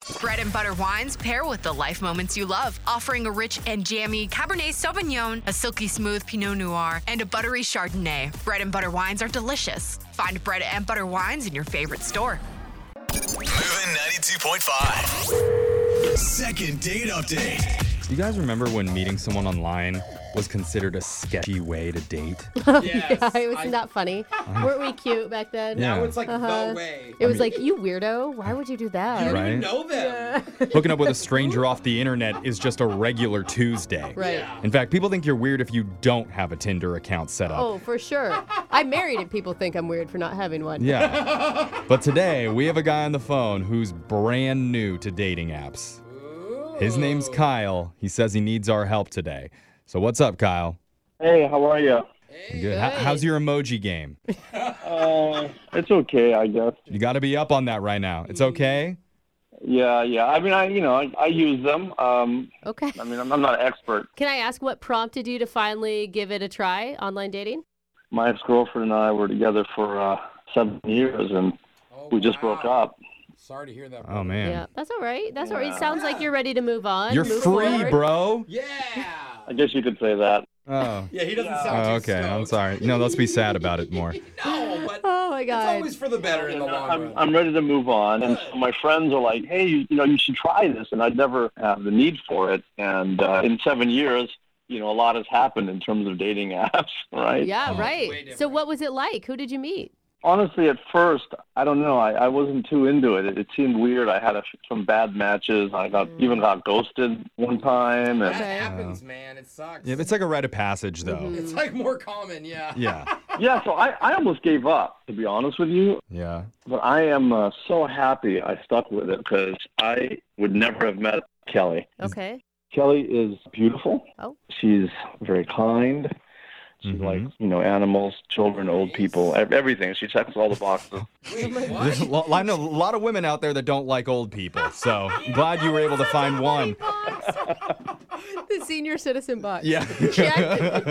Bread and butter wines pair with the life moments you love, offering a rich and jammy Cabernet Sauvignon, a silky smooth Pinot Noir, and a buttery Chardonnay. Bread and butter wines are delicious. Find Bread and Butter wines in your favorite store. Moving 92.5. Second date update. You guys remember when meeting someone online was considered a sketchy way to date? Yes. Yeah, it was not funny. Weren't we cute back then? Yeah. Now it's like the way. It was like, you weirdo. Why would you do that? You don't Right? even know them. Hooking up with a stranger off the internet is just a regular Tuesday. Right. Yeah. In fact, people think you're weird if you don't have a Tinder account set up. Oh, for sure. I'm married and people think I'm weird for not having one. Yeah. But today, we have a guy on the phone who's brand new to dating apps. His name's Kyle. He says he needs our help today. So what's up, Kyle? Hey, how are you? Good. How's your emoji game? It's okay, I guess. You got to be up on that right now. It's okay? Yeah. I mean, I use them. Okay. I mean, I'm not an expert. Can I ask what prompted you to finally give it a try, online dating? My ex-girlfriend and I were together for 7 years, and we just broke up. Sorry to hear that. Oh, man. Yeah, that's all right. That's all right. It sounds like you're ready to move on. You're move free, forward. bro. Yeah. I guess you could say that. Oh. Yeah, he doesn't sound Oh, too okay. I'm stoked. sorry. No, let's be sad about it more. No, but Oh, my it's God. always for the better in the long run. I'm ready to move on, and so my friends are like, "Hey, you should try this," and I'd never have the need for it. And in 7 years, a lot has happened in terms of dating apps, right? Yeah, way right. different. So what was it like? Who did you meet? Honestly, at first, I don't know. I wasn't too into it. It seemed weird. I had some bad matches. I even got ghosted one time. That And Okay. happens, man. It sucks. Yeah, it's like a rite of passage, though. Mm-hmm. It's like more common, yeah. Yeah. yeah, so I almost gave up, to be honest with you. Yeah. But I am so happy I stuck with it because I would never have met Kelly. Okay. Kelly is beautiful. Oh. She's very kind. She likes, animals, children, old people, everything. She checks all the boxes. Wait, There's what? I know a lot of women out there that don't like old people, so I'm glad you were able to find one. The senior citizen box. Yeah. Check.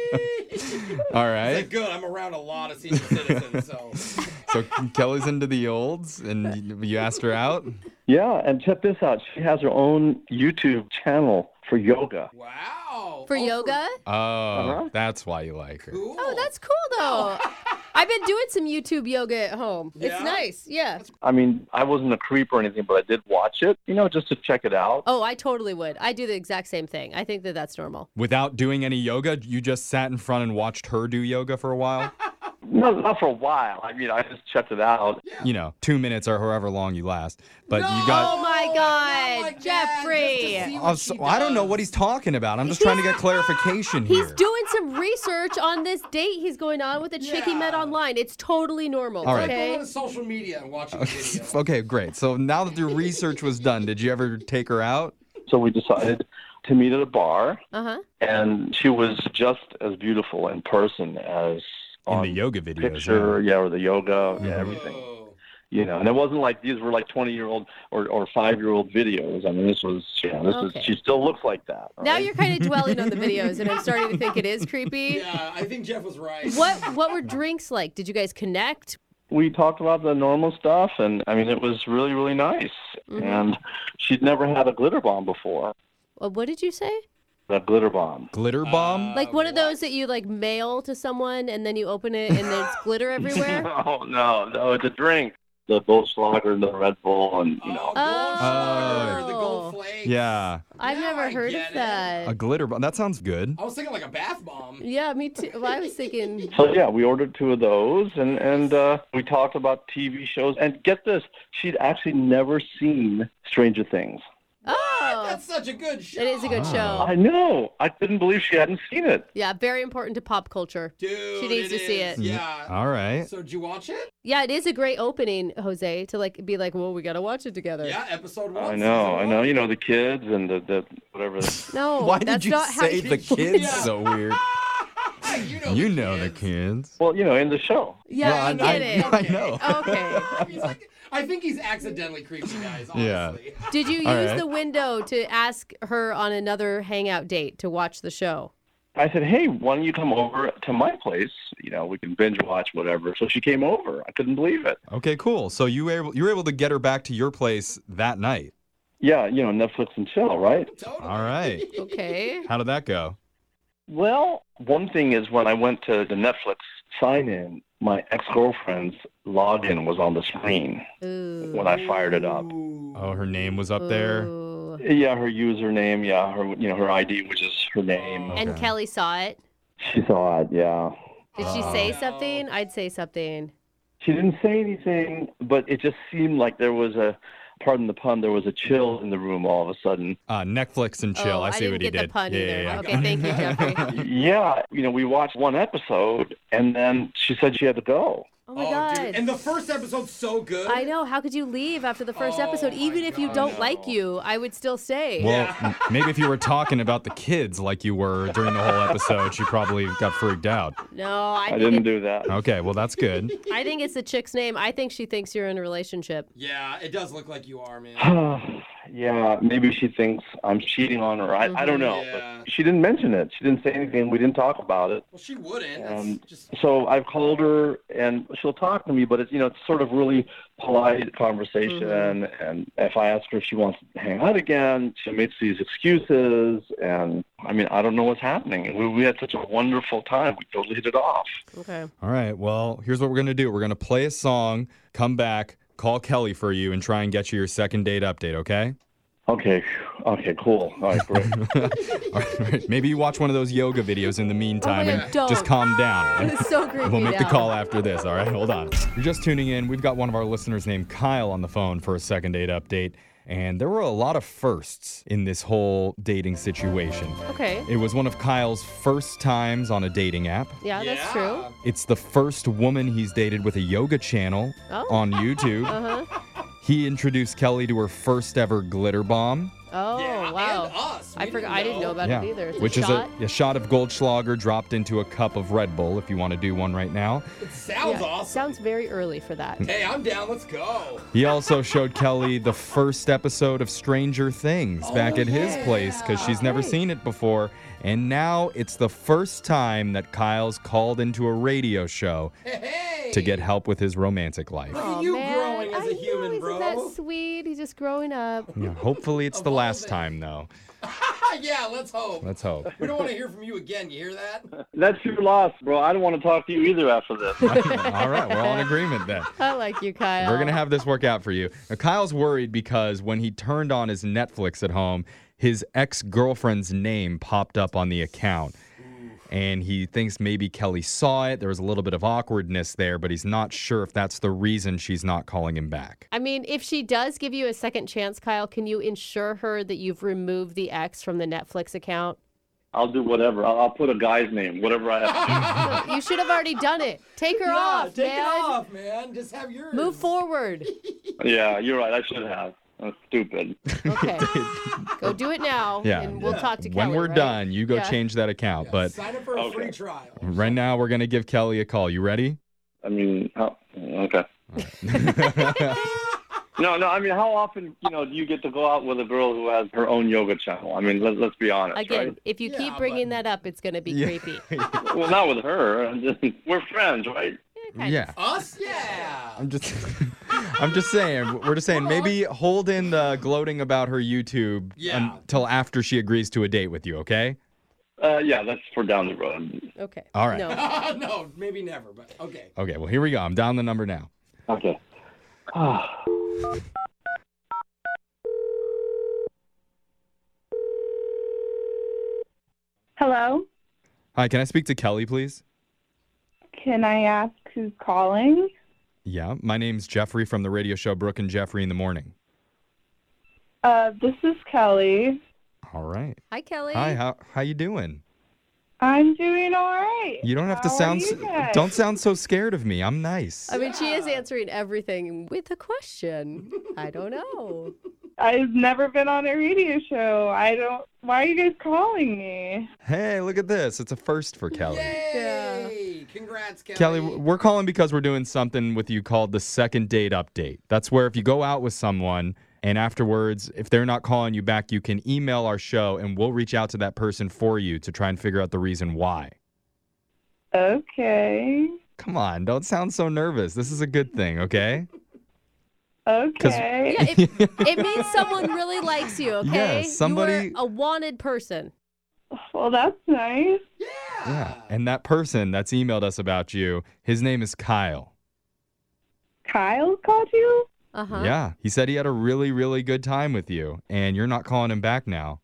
All It's right. like, good. I'm around a lot of senior citizens, so. So Kelly's into the olds, and you asked her out? Yeah, and check this out. She has her own YouTube channel for yoga. Wow. For yoga? Oh, that's why you like her. Cool. Oh, that's cool, though. I've been doing some YouTube yoga at home. It's Yeah? nice. Yeah. I mean, I wasn't a creep or anything, but I did watch it, just to check it out. Oh, I totally would. I do the exact same thing. I think that that's normal. Without doing any yoga, you just sat in front and watched her do yoga for a while? No, not for a while. I mean, I just checked it out. 2 minutes or however long you last. But you Oh got... my God, like that, Jeffrey. just to see Oh, what so- she I don't know does. what he's talking about. I'm just trying to get clarification here. He's doing some research on this date he's going on with a chick he met Yeah. online. It's totally normal. All right. Like Okay. going on social media and watching the video. Okay, great. So now that the research was done, did you ever take her out? So we decided to meet at a bar, Uh-huh. and she was just as beautiful in person as In on the yoga videos. picture, or the yoga, everything. Whoa. And it wasn't like these were like 20-year-old or 5-year-old videos. I mean, this was, Okay. she still looks like that. Now right? you're kind of dwelling on the videos, and I'm starting to think it is creepy. Yeah, I think Jeff was right. What were drinks like? Did you guys connect? We talked about the normal stuff, and I mean, it was really, really nice. Mm-hmm. And she'd never had a glitter bomb before. What did you say? A glitter bomb. Glitter bomb? Like one of those that you like mail to someone, and then you open it, and there's glitter everywhere? No, it's a drink. The Goldschlager and the Red Bull, and Goldschlager, the gold flakes. Yeah. I've never I heard get of it. that. A glitter bomb. That sounds good. I was thinking like a bath bomb. Yeah, me too. Well, I was thinking. So yeah, we ordered 2 of those, and we talked about TV shows. And get this, she'd actually never seen Stranger Things. Oh, That's such a good show. it is a good show. I know. I couldn't believe she hadn't seen it. Yeah, very important to pop culture. Dude, She needs to see is. it. Yeah. All right. So did you watch it? Yeah, it is a great opening, Jose, to like be like, well, we gotta watch it together. Yeah, episode 1. I season know. 1. You know, the kids and the whatever. No, Why that's did you not how say the kids Yeah. so weird? You know the kids. Well, in the show. Yeah, Well, I get it. I know. Okay. I think he's accidentally creepy, guys, Yeah. honestly. Did you use All right. the window to ask her on another hangout date to watch the show? I said, hey, why don't you come over to my place? We can binge watch whatever. So she came over. I couldn't believe it. Okay, cool. So you were able to get her back to your place that night. Yeah, Netflix and chill, right? Totally. All right. Okay. How did that go? Well, one thing is when I went to the Netflix sign-in, my ex-girlfriend's login was on the screen Ooh. when I fired it up. Oh, her name was up there. Ooh. Yeah, her username, yeah, her ID, which is her name. And Okay. Kelly saw it. She saw it, yeah. Did she say something? I'd say something. She didn't say anything, but it just seemed like there was pardon the pun, there was a chill in the room all of a sudden. Netflix and chill. Oh, I see didn't what he get did. the pun either. Yeah. Okay, thank you, Jeffrey. Yeah, we watched one episode, and then she said she had to go. Oh my God. Dude. And the first episode's so good. I know. How could you leave after the first episode? my Even if you God, don't no. like you, I would still stay. Well, maybe if you were talking about the kids like you were during the whole episode, she probably got freaked out. No, I didn't do that. Okay, well, that's good. I think it's the chick's name. I think she thinks you're in a relationship. Yeah, it does look like you are, man. Yeah, maybe she thinks I'm cheating on her. I don't know. Yeah. But she didn't mention it. She didn't say anything. We didn't talk about it. Well, she wouldn't. That's And just so I've called her, and she'll talk to me, but it's it's sort of really polite conversation. And if I ask her if she wants to hang out again, she makes these excuses. And I don't know what's happening. And we had such a wonderful time. We totally hit it off. Okay. All right, well, here's what we're going to do. We're going to play a song, come back, call Kelly for you, and try and get you your second date update, okay? Okay, cool. All right, great. All right. Maybe you watch one of those yoga videos in the meantime God, and don't. just calm down. It's so creepy We'll make the now. call after this, all right? Hold on. You're just tuning in. We've got one of our listeners named Kyle on the phone for a second date update. And there were a lot of firsts in this whole dating situation. Okay. It was one of Kyle's first times on a dating app. Yeah, that's true. It's the first woman he's dated with a yoga channel Oh. on YouTube. Uh-huh. He introduced Kelly to her first ever glitter bomb. Oh, yeah, wow. and us. I forgot. I didn't know about it either. It's Which a is shot? a shot of Goldschlager dropped into a cup of Red Bull if you want to do one right now. It sounds Yeah, awesome. Sounds very early for that. Hey, I'm down. Let's go. He also showed Kelly the first episode of Stranger Things back at his place because she's never seen it before. And now it's the first time that Kyle's called into a radio show Hey. to get help with his romantic life. Look at Oh, you man. growing as I a human, know, bro. Isn't that sweet? He's just growing up. Yeah, hopefully it's the last Evolving. time, though. Yeah, let's hope. Let's hope. We don't want to hear from you again. You hear that? That's your loss, bro. I don't want to talk to you either after this. All right, we're all in agreement then. I like you, Kyle. We're going to have this work out for you. Now, Kyle's worried because when he turned on his Netflix at home, his ex-girlfriend's name popped up on the account. And he thinks maybe Kelly saw it. There was a little bit of awkwardness there, but he's not sure if that's the reason she's not calling him back. I mean, if she does give you a second chance, Kyle, can you ensure her that you've removed the ex from the Netflix account? I'll do whatever. I'll put a guy's name, whatever I have to do. You should have already done it. Take her off, take man. it off, man. Just have yours. Move forward. Yeah, you're right. I should have. That's stupid. Okay. Go do it now, Yeah. and we'll talk to When Kelly, we're right? done, you go Yeah. change that account. But Sign up for a free trial. right now, we're going to give Kelly a call. You ready? Okay. No. How often, do you get to go out with a girl who has her own yoga channel? Let's be honest, Again, right? if you Yeah, keep bringing that up, it's going to be creepy. Well, not with her. We're friends, right? Yeah. Us? Yeah. I'm just saying. We're just saying maybe hold in the gloating about her YouTube Yeah. until after she agrees to a date with you, okay? Yeah, that's for down the road. Okay. All right. No. No, maybe never, but okay. Okay, well, here we go. I'm down the number now. Okay. Hello? Hi, can I speak to Kelly, please? Can I ask who's calling? Yeah, my name's Jeffrey from the radio show Brooke and Jeffrey in the Morning. This is Kelly. All right. Hi, Kelly. Hi, how you doing? I'm doing all right. You don't have to How sound are you guys? don't sound so scared of me. I'm nice. I mean, she is answering everything with a question. I don't know. I've never been on a radio show. Why are you guys calling me? Hey, look at this. It's a first for Kelly. Yay! Congrats, Kelly. Kelly, we're calling because we're doing something with you called the second date update. That's where if you go out with someone and afterwards, if they're not calling you back, you can email our show and we'll reach out to that person for you to try and figure out the reason why. Okay. Come on, don't sound so nervous. This is a good thing, okay? Okay. Yeah, it means someone really likes you, okay? Yeah, somebody- You're a wanted person. Well, that's nice. Yeah. And that person that's emailed us about you, his name is Kyle. Kyle called you? Uh-huh. Yeah. He said he had a really, really good time with you, and you're not calling him back now.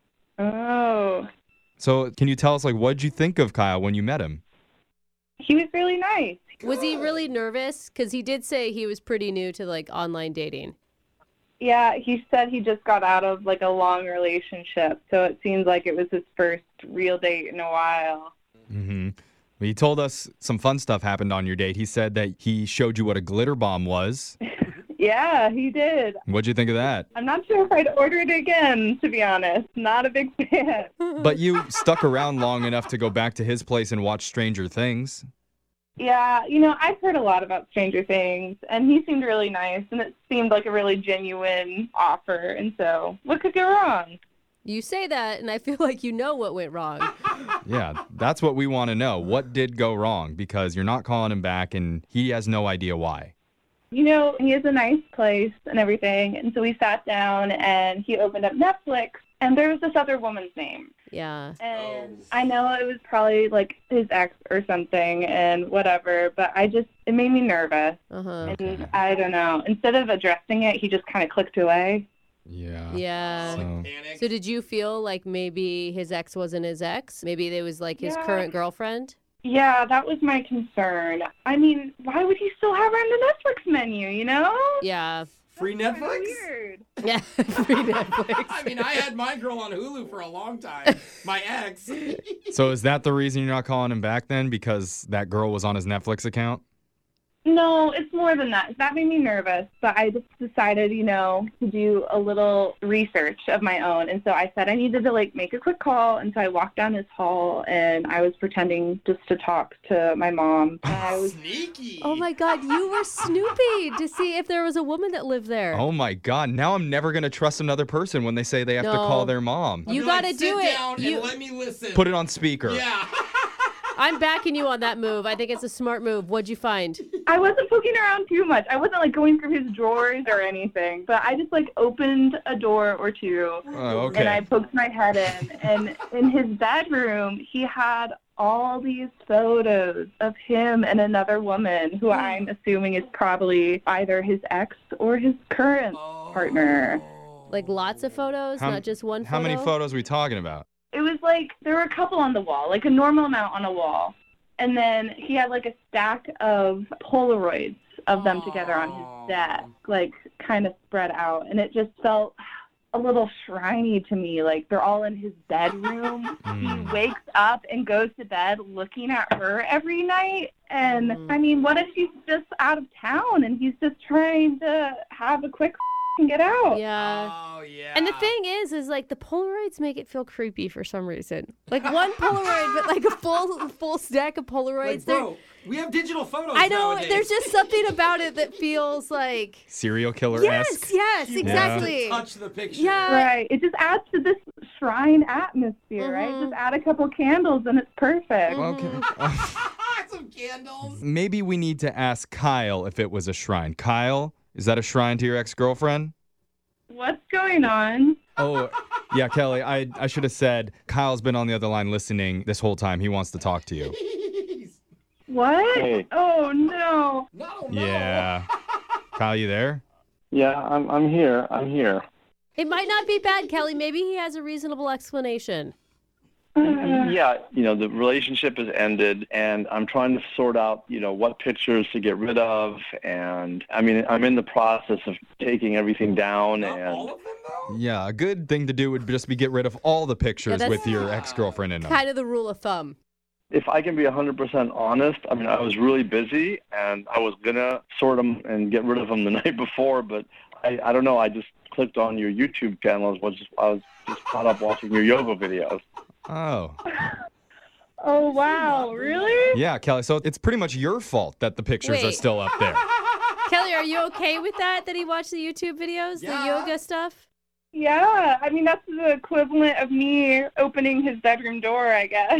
Oh. So can you tell us, like, what'd you think of Kyle when you met him? He was really nice. Was he really nervous? Because he did say he was pretty new to, like, online dating. Yeah, he said he just got out of like a long relationship, so it seems like it was his first real date in a while. Mm-hmm. He told us some fun stuff happened on your date. He said that he showed you what a glitter bomb was. Yeah, he did. What'd you think of that? I'm not sure if I'd order it again, to be honest. Not a big fan. But you stuck around long enough to go back to his place and watch Stranger Things. Yeah, I've heard a lot about Stranger Things, and he seemed really nice, and it seemed like a really genuine offer, and so what could go wrong? You say that, and I feel like you know what went wrong. Yeah, that's what we want to know. What did go wrong? Because you're not calling him back, and he has no idea why. He has a nice place and everything, and so we sat down, and he opened up Netflix, and there was this other woman's name. Yeah. And I know it was probably like his ex or something and whatever, but it made me nervous. Uh-huh. And I don't know. Instead of addressing it, he just kind of clicked away. Yeah. Yeah. So, So did you feel like maybe his ex wasn't his ex? Maybe it was like his Yeah. current girlfriend? Yeah, that was my concern. I mean, why would he still have her on the Netflix menu, Yeah. Free Kinda Netflix? weird. Yeah. Free Netflix. I mean, I had my girl on Hulu for a long time. My ex. so is that the reason you're not calling him back then? Because that girl was on his Netflix account? No, it's more than that. That made me nervous, but I just decided, to do a little research of my own. And so I said I needed to, make a quick call. And so I walked down his hall, and I was pretending just to talk to my mom. And I was Sneaky. Oh my God, you were snooping to see if there was a woman that lived there. Oh my God. Now I'm never going to trust another person when they say they have to call No. their mom. You I'd be like, gotta do sit it. down You- and let me listen. Put it on speaker. Yeah. I'm backing you on that move. I think it's a smart move. What'd you find? I wasn't poking around too much. I wasn't going through his drawers or anything, but I just opened a door or two. Oh, okay. And I poked my head in, and in his bedroom, he had all these photos of him and another woman who I'm assuming is probably either his ex or his current partner. Like lots of photos, How- not just one photo? How many photos are we talking about? It was there were a couple on the wall, a normal amount on a wall. And then he had a stack of Polaroids of them together on his desk, kind of spread out. And it just felt a little shriny to me. They're all in his bedroom. He wakes up and goes to bed looking at her every night. And I mean, what if he's just out of town and he's just trying to have a quick and get out? Yeah. Oh, yeah. And the thing is the Polaroids make it feel creepy for some reason. One Polaroid, but a full stack of Polaroids. Bro, we have digital photos I know, nowadays. there's just something about it that feels like... Serial killer-esque? Yes, You exactly. have to touch the picture. Yeah. Right. It just adds to this shrine atmosphere, right? Just add a couple candles and it's perfect. Okay. Some candles. Maybe we need to ask Kyle if it was a shrine. Kyle, is that a shrine to your ex-girlfriend? What's going on? Oh, yeah, Kelly, I should have said Kyle's been on the other line listening this whole time. He wants to talk to you. What? Hey. Oh, no. No. Yeah. Kyle, you there? Yeah, I'm here. I'm here. It might not be bad, Kelly. Maybe he has a reasonable explanation. Yeah, the relationship has ended, and I'm trying to sort out, what pictures to get rid of, and I mean, I'm in the process of taking everything down, Not and all of them, though? Yeah, a good thing to do would just be get rid of all the pictures that's- with your ex-girlfriend in them. Kind of the rule of thumb. if I can be 100% honest, I mean, I was really busy, and I was going to sort them and get rid of them the night before, but I don't know, I just clicked on your YouTube channel. I was just caught up watching your yoga videos. Oh. Oh, wow. Really? Yeah, Kelly, so it's pretty much your fault that the pictures are Wait. still up there. Kelly, are you okay with that he watched the YouTube videos, the Yeah. yoga stuff? Yeah. I mean, that's the equivalent of me opening his bedroom door, I guess.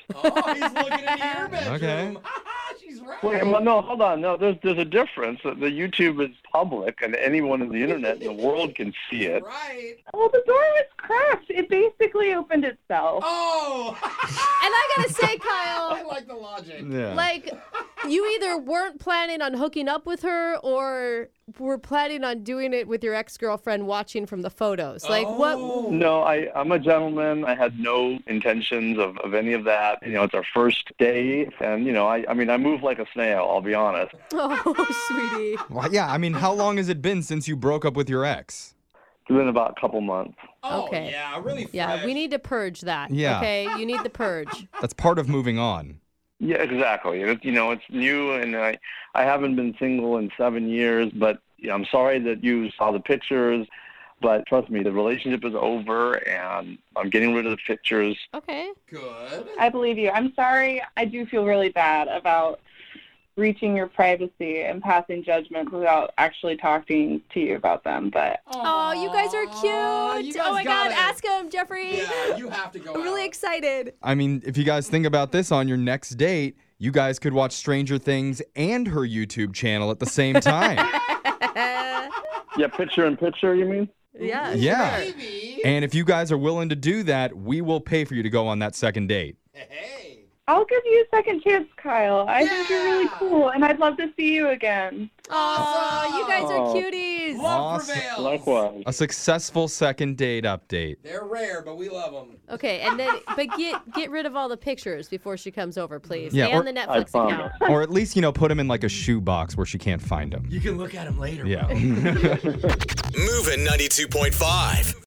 Oh, he's looking into your bedroom. Okay. She's right. Wait, well, no, hold on. No, there's a difference. The YouTube is public, and anyone on the internet in the world can see it. Right. Well, the door was cracked. It basically opened itself. Oh. And I gotta say, I Kyle, like the logic. Yeah. like, you either weren't planning on hooking up with her or were planning on doing it with your ex-girlfriend watching from the photos. Like, what? No, I'm a gentleman. I had no intentions of any of that. It's our first date, and I mean, I move like a snail. I'll be honest. Oh, sweetie. Well, yeah, I mean, how long has it been since you broke up with your ex? It's been about a couple months. Oh, Okay. yeah, really fresh. Yeah, we need to purge that. Yeah. Okay, you need the purge. That's part of moving on. Yeah, exactly. It's new, and I haven't been single in 7 years. But I'm sorry that you saw the pictures. But trust me, the relationship is over, and I'm getting rid of the pictures. Okay. Good. I believe you. I'm sorry. I do feel really bad about reaching your privacy and passing judgment without actually talking to you about them. But Oh, you guys are cute. You guys Oh my God, gotta- ask him, Jeffrey. Yeah, you have to go I'm really out. excited. I mean, if you guys think about this on your next date, you guys could watch Stranger Things and her YouTube channel at the same time. Yeah, picture in picture, you mean? Yeah. Yeah. sure. Maybe. And if you guys are willing to do that, we will pay for you to go on that second date. Hey. I'll give you a second chance, Kyle. I think you're really Yeah. cool, and I'd love to see you again. Oh, you guys are Oh. cuties. Love Awesome. prevails. Likewise. A successful second date update. They're rare, but we love them. Okay, and then but get rid of all the pictures before she comes over, please. Yeah, and or- the I Netflix promise. account. Or at least, put them in like a shoebox where she can't find them. You can look at them later. Yeah. Moving 92.5.